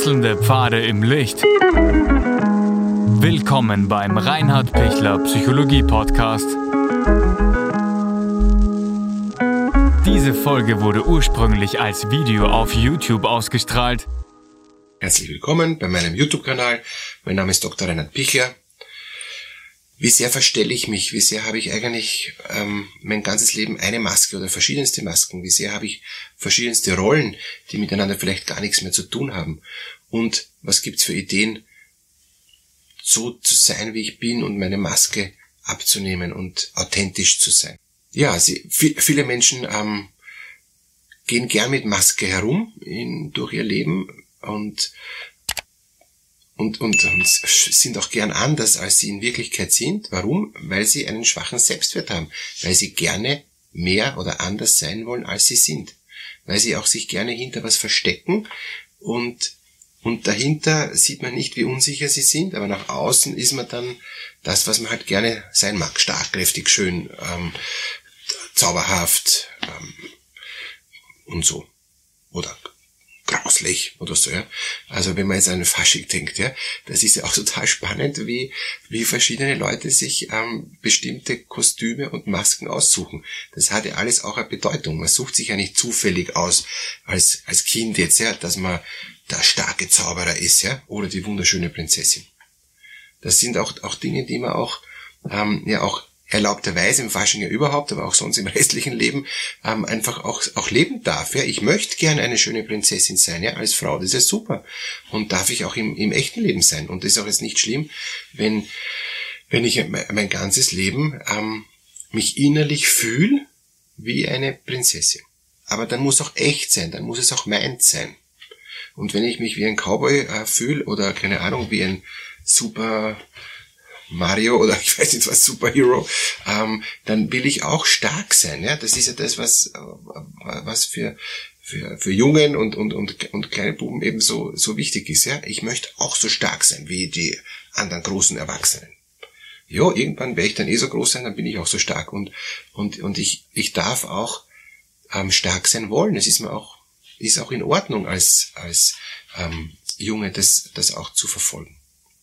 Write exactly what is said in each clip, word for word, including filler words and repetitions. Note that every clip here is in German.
Wechselnde Pfade im Licht. Willkommen beim Reinhard Pichler Psychologie Podcast. Diese Folge wurde ursprünglich als Video auf YouTube ausgestrahlt. Herzlich willkommen bei meinem YouTube-Kanal. Mein Name ist Doktor Reinhard Pichler. Wie sehr verstelle ich mich? Wie sehr habe ich eigentlich ähm, mein ganzes Leben eine Maske oder verschiedenste Masken? Wie sehr habe ich verschiedenste Rollen, die miteinander vielleicht gar nichts mehr zu tun haben? Und was gibt's für Ideen, so zu sein, wie ich bin und meine Maske abzunehmen und authentisch zu sein? Ja, sie, viel, viele Menschen ähm, gehen gern mit Maske herum in, durch ihr Leben und Und, und, und sind auch gern anders, als sie in Wirklichkeit sind. Warum? Weil sie einen schwachen Selbstwert haben. Weil sie gerne mehr oder anders sein wollen, als sie sind. Weil sie auch sich gerne hinter was verstecken. Und, und dahinter sieht man nicht, wie unsicher sie sind. Aber nach außen ist man dann das, was man halt gerne sein mag. Stark, kräftig, schön, ähm, zauberhaft ähm, und so. Oder grauslich oder so, ja. Also wenn man jetzt an den Fasching denkt, ja, das ist ja auch total spannend, wie wie verschiedene Leute sich ähm, bestimmte Kostüme und Masken aussuchen. Das hat ja alles auch eine Bedeutung. Man sucht sich ja nicht zufällig aus als als Kind jetzt, ja, dass man der starke Zauberer ist, ja, oder die wunderschöne Prinzessin. Das sind auch auch Dinge, die man auch ähm, ja auch erlaubterweise im Fasching ja überhaupt, aber auch sonst im restlichen Leben ähm, einfach auch auch leben darf. Ja, ich möchte gerne eine schöne Prinzessin sein, ja, als Frau, das ist ja super. Und darf ich auch im im echten Leben sein. Und das ist auch jetzt nicht schlimm, wenn wenn ich mein ganzes Leben ähm, mich innerlich fühle wie eine Prinzessin. Aber dann muss auch echt sein, dann muss es auch meins sein. Und wenn ich mich wie ein Cowboy äh, fühle oder keine Ahnung wie ein super Mario oder ich weiß nicht was, Superhero, ähm, dann will ich auch stark sein, ja, das ist ja das, was was für für für Jungen und und und und kleine Buben eben so so wichtig ist, ja, ich möchte auch so stark sein wie die anderen großen Erwachsenen. Ja, irgendwann werde ich dann eh so groß sein, dann bin ich auch so stark und und und ich ich darf auch ähm, stark sein wollen, es ist mir auch ist auch in Ordnung als als ähm, Junge das das auch zu verfolgen.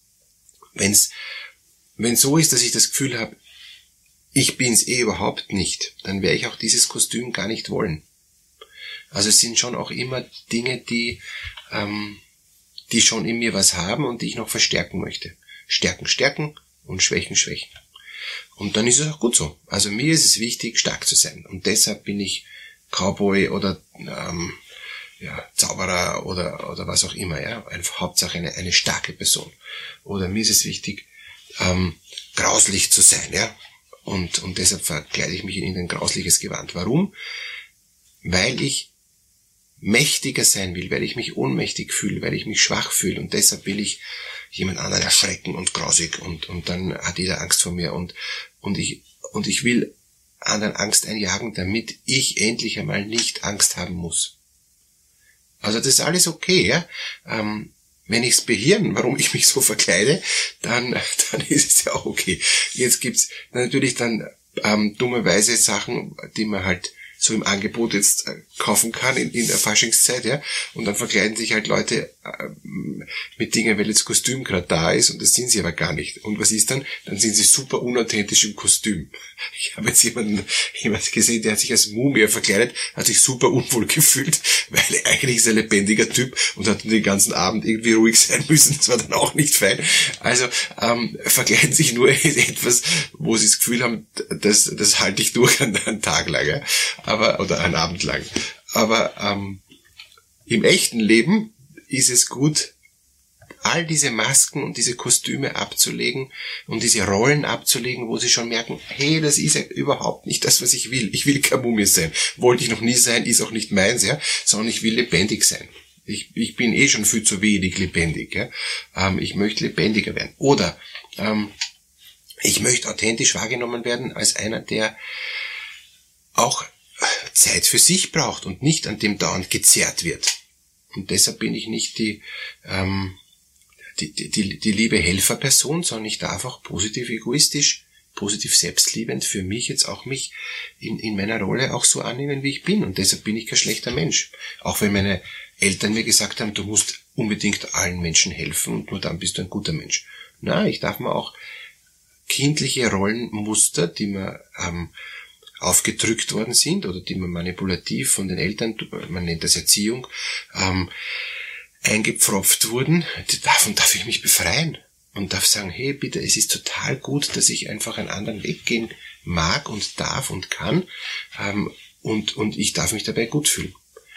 Wenn's Wenn so ist, dass ich das Gefühl habe, ich bin's eh überhaupt nicht, dann werde ich auch dieses Kostüm gar nicht wollen. Also es sind schon auch immer Dinge, die ähm, die schon in mir was haben und die ich noch verstärken möchte. Stärken, stärken und schwächen, schwächen. Und dann ist es auch gut so. Also mir ist es wichtig, stark zu sein. Und deshalb bin ich Cowboy oder ähm, ja, Zauberer oder oder was auch immer. Ja, einfach Hauptsache eine, eine starke Person. Oder mir ist es wichtig, Ähm, grauslich zu sein, ja, und und deshalb verkleide ich mich in ein grausliches Gewand. Warum? Weil ich mächtiger sein will, weil ich mich ohnmächtig fühle, weil ich mich schwach fühle und deshalb will ich jemand anderen erschrecken und grausig und und dann hat jeder Angst vor mir und und ich und ich will anderen Angst einjagen, damit ich endlich einmal nicht Angst haben muss. Also das ist alles okay, ja. Ähm, Wenn ich's behirn, warum ich mich so verkleide, dann dann ist es ja auch okay. Jetzt gibt's natürlich dann ähm, dummerweise Sachen, die man halt so im Angebot jetzt äh, kaufen kann in, in der Faschingszeit, ja. Und dann verkleiden sich halt Leute äh, mit Dingen, weil das Kostüm gerade da ist und das sind sie aber gar nicht. Und was ist dann? Dann sind sie super unauthentisch im Kostüm. Ich habe jetzt jemanden, jemanden gesehen, der hat sich als Mumie verkleidet, hat sich super unwohl gefühlt, weil eigentlich ist er ein lebendiger Typ und hat den ganzen Abend irgendwie ruhig sein müssen. Das war dann auch nicht fein. Also ähm, verkleiden sich nur etwas, wo sie das Gefühl haben, das, das halte ich durch einen, einen Tag lang, ja. Aber, oder einen Abend lang. Aber ähm, im echten Leben ist es gut, all diese Masken und diese Kostüme abzulegen und diese Rollen abzulegen, wo sie schon merken, hey, das ist ja überhaupt nicht das, was ich will. Ich will keine Mumie sein. Wollte ich noch nie sein, ist auch nicht meins, ja, sondern ich will lebendig sein. Ich, ich bin eh schon viel zu wenig lebendig, ja. Ähm, ich möchte lebendiger werden. Oder ähm, ich möchte authentisch wahrgenommen werden als einer, der auch Zeit für sich braucht und nicht an dem dauernd gezerrt wird. Und deshalb bin ich nicht die, ähm, die, die, die liebe Helferperson, sondern ich darf auch positiv egoistisch, positiv selbstliebend für mich jetzt auch mich in, in meiner Rolle auch so annehmen, wie ich bin. Und deshalb bin ich kein schlechter Mensch. Auch wenn meine Eltern mir gesagt haben, du musst unbedingt allen Menschen helfen und nur dann bist du ein guter Mensch. Na, ich darf mir auch kindliche Rollenmuster, die mir ähm, aufgedrückt worden sind oder die mir manipulativ von den Eltern, man nennt das Erziehung, ähm, eingepfropft wurden, davon darf ich mich befreien und darf sagen, hey, bitte, es ist total gut, dass ich einfach einen anderen Weg gehen mag und darf und kann ähm, und, und ich darf mich dabei gut fühlen.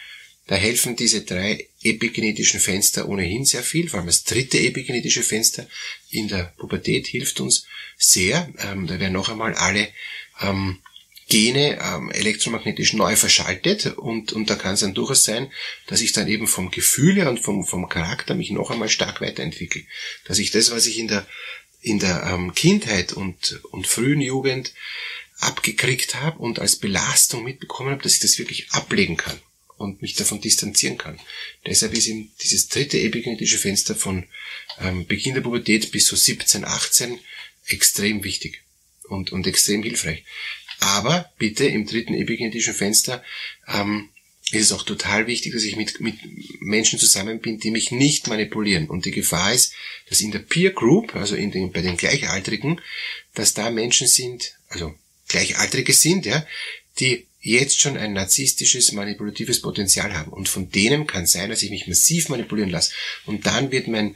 Da helfen diese drei epigenetischen Fenster ohnehin sehr viel, vor allem das dritte epigenetische Fenster in der Pubertät hilft uns sehr. Ähm, da werden noch einmal alle ähm, Gene ähm, elektromagnetisch neu verschaltet und, und da kann es dann durchaus sein, dass ich dann eben vom Gefühl her und vom, vom Charakter mich noch einmal stark weiterentwickle. Dass ich das, was ich in der, in der ähm, Kindheit und, und frühen Jugend abgekriegt habe und als Belastung mitbekommen habe, dass ich das wirklich ablegen kann und mich davon distanzieren kann. Deshalb ist eben dieses dritte epigenetische Fenster von ähm, Beginn der Pubertät bis so siebzehn, achtzehn extrem wichtig und, und extrem hilfreich. Aber bitte im dritten epigenetischen Fenster ähm, ist es auch total wichtig, dass ich mit, mit Menschen zusammen bin, die mich nicht manipulieren. Und die Gefahr ist, dass in der Peer Group, also in den, bei den Gleichaltrigen, dass da Menschen sind, also Gleichaltrige sind, ja, die jetzt schon ein narzisstisches, manipulatives Potenzial haben. Und von denen kann sein, dass ich mich massiv manipulieren lasse. Und dann wird mein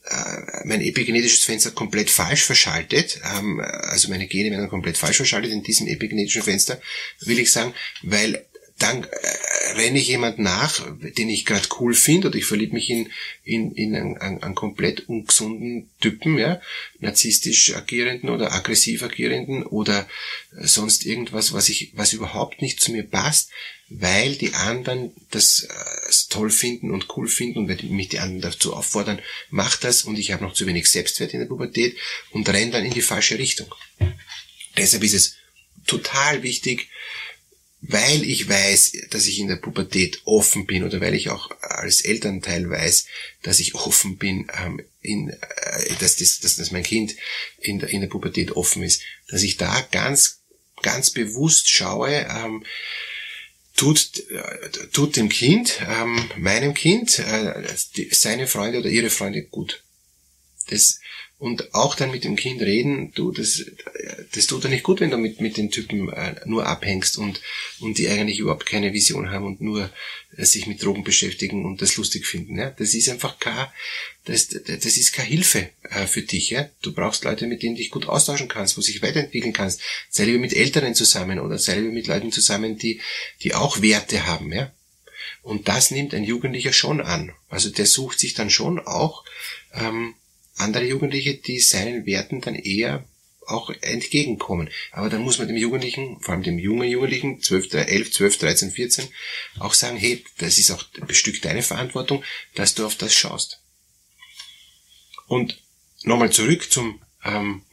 mein epigenetisches Fenster komplett falsch verschaltet, also meine Gene werden komplett falsch verschaltet in diesem epigenetischen Fenster, will ich sagen, weil dann renne ich jemand nach, den ich gerade cool finde, oder ich verliebe mich in in, in einen, einen, einen komplett ungesunden Typen, ja, narzisstisch agierenden oder aggressiv agierenden oder sonst irgendwas, was ich was überhaupt nicht zu mir passt, weil die anderen das äh, toll finden und cool finden und weil mich die anderen dazu auffordern, mach das, und ich habe noch zu wenig Selbstwert in der Pubertät und renne dann in die falsche Richtung. Deshalb ist es total wichtig, weil ich weiß, dass ich in der Pubertät offen bin oder weil ich auch als Elternteil weiß, dass ich offen bin, ähm, in, äh, dass, das, dass, dass mein Kind in der, in der Pubertät offen ist, dass ich da ganz, ganz bewusst schaue, ähm, tut, äh, tut dem Kind, ähm, meinem Kind, äh, die, seine Freunde oder ihre Freunde gut. Das, und auch dann mit dem Kind reden, du, das, das tut dir nicht gut, wenn du mit, mit den Typen äh, nur abhängst und, und die eigentlich überhaupt keine Vision haben und nur äh, sich mit Drogen beschäftigen und das lustig finden, ja. Das ist einfach kein, das, das ist keine Hilfe äh, für dich, ja. Du brauchst Leute, mit denen du dich gut austauschen kannst, wo du dich weiterentwickeln kannst. Sei lieber mit Älteren zusammen oder sei lieber mit Leuten zusammen, die, die auch Werte haben, ja. Und das nimmt ein Jugendlicher schon an. Also der sucht sich dann schon auch, ähm, andere Jugendliche, die seinen Werten dann eher auch entgegenkommen. Aber dann muss man dem Jugendlichen, vor allem dem jungen Jugendlichen, zwölf, elf, zwölf, dreizehn, vierzehn, auch sagen, hey, das ist auch ein Stück deine Verantwortung, dass du auf das schaust. Und nochmal zurück zum ähm,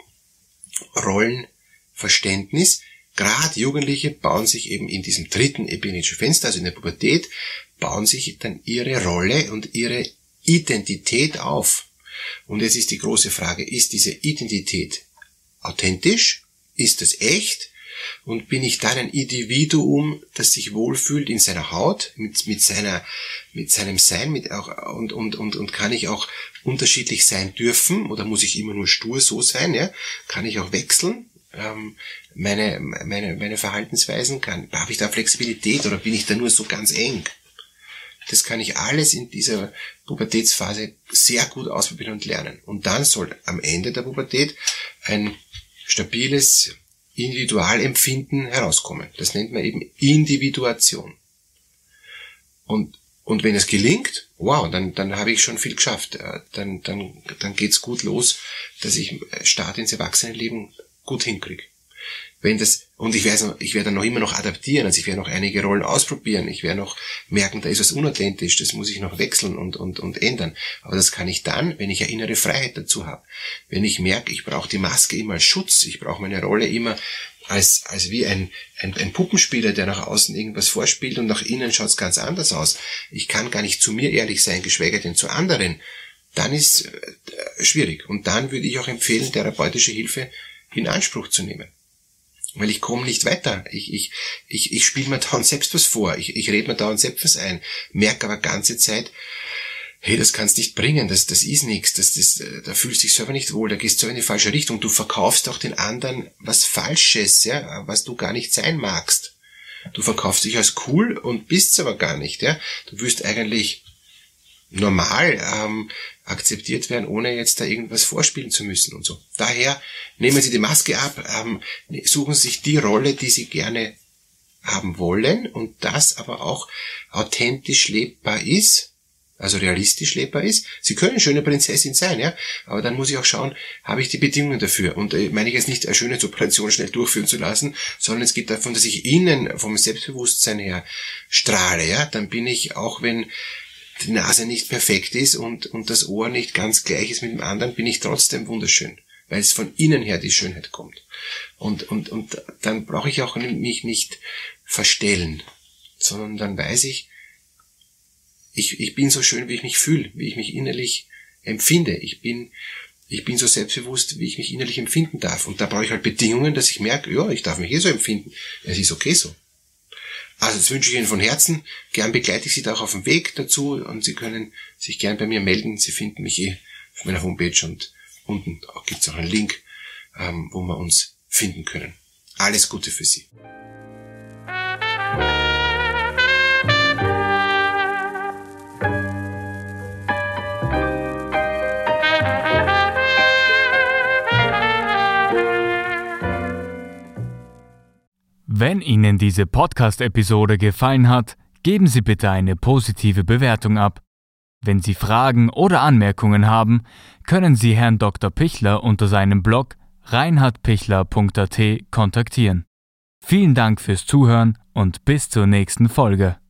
Rollenverständnis. Gerade Jugendliche bauen sich eben in diesem dritten epigenetischen Fenster, also in der Pubertät, bauen sich dann ihre Rolle und ihre Identität auf. Und jetzt ist die große Frage, ist diese Identität authentisch? Ist es echt? Und bin ich dann ein Individuum, das sich wohlfühlt in seiner Haut, mit, mit seiner, mit seinem Sein, mit auch, und, und, und, und kann ich auch unterschiedlich sein dürfen? Oder muss ich immer nur stur so sein, ja? Kann ich auch wechseln? Ähm, meine, meine, meine Verhaltensweisen, kann, habe ich da Flexibilität oder bin ich da nur so ganz eng? Das kann ich alles in dieser Pubertätsphase sehr gut ausprobieren und lernen. Und dann soll am Ende der Pubertät ein stabiles Individualempfinden herauskommen. Das nennt man eben Individuation. Und, und wenn es gelingt, wow, dann, dann habe ich schon viel geschafft. Dann, dann, dann geht's gut los, dass ich Start ins Erwachsenenleben gut hinkriege. Wenn das, und ich werde, ich werde dann noch immer noch adaptieren, also ich werde noch einige Rollen ausprobieren, ich werde noch merken, da ist was unauthentisch, das muss ich noch wechseln und, und, und ändern. Aber das kann ich dann, wenn ich eine innere Freiheit dazu habe. Wenn ich merke, ich brauche die Maske immer als Schutz, ich brauche meine Rolle immer als, als wie ein, ein, ein Puppenspieler, der nach außen irgendwas vorspielt und nach innen schaut es ganz anders aus. Ich kann gar nicht zu mir ehrlich sein, geschweige denn zu anderen. Dann ist äh, schwierig. Und dann würde ich auch empfehlen, therapeutische Hilfe in Anspruch zu nehmen. Weil ich komme nicht weiter. Ich, ich, ich, ich spiele mir dauernd selbst was vor. Ich, ich rede mir dauernd selbst was ein. Merke aber ganze Zeit, hey, das kannst nicht bringen, das, das ist nichts, das, das, da fühlst du dich selber nicht wohl, da gehst du in die falsche Richtung, du verkaufst auch den anderen was Falsches, ja, was du gar nicht sein magst. Du verkaufst dich als cool und bist's aber gar nicht, ja. Du wirst eigentlich normal ähm, akzeptiert werden, ohne jetzt da irgendwas vorspielen zu müssen und so. Daher nehmen Sie die Maske ab, ähm, suchen Sie sich die Rolle, die Sie gerne haben wollen und das aber auch authentisch lebbar ist, also realistisch lebbar ist. Sie können eine schöne Prinzessin sein, ja, aber dann muss ich auch schauen, habe ich die Bedingungen dafür? Und äh, meine ich jetzt nicht, eine Schönheitsoperation schnell durchführen zu lassen, sondern es geht davon, dass ich innen vom Selbstbewusstsein her strahle, ja, dann bin ich, auch wenn die Nase nicht perfekt ist und, und das Ohr nicht ganz gleich ist mit dem anderen, bin ich trotzdem wunderschön, weil es von innen her die Schönheit kommt. Und, und, und dann brauche ich auch mich nicht verstellen, sondern dann weiß ich, Ich, ich bin so schön, wie ich mich fühle, wie ich mich innerlich empfinde. Ich bin, ich bin so selbstbewusst, wie ich mich innerlich empfinden darf. Und da brauche ich halt Bedingungen, dass ich merke, ja, ich darf mich eh so empfinden. Es ist okay so. Also das wünsche ich Ihnen von Herzen. Gern begleite ich Sie da auch auf dem Weg dazu und Sie können sich gern bei mir melden. Sie finden mich eh auf meiner Homepage und unten gibt es auch einen Link, ähm, wo wir uns finden können. Alles Gute für Sie. Wenn Ihnen diese Podcast-Episode gefallen hat, geben Sie bitte eine positive Bewertung ab. Wenn Sie Fragen oder Anmerkungen haben, können Sie Herrn Doktor Pichler unter seinem Blog reinhard pichler punkt a t kontaktieren. Vielen Dank fürs Zuhören und bis zur nächsten Folge.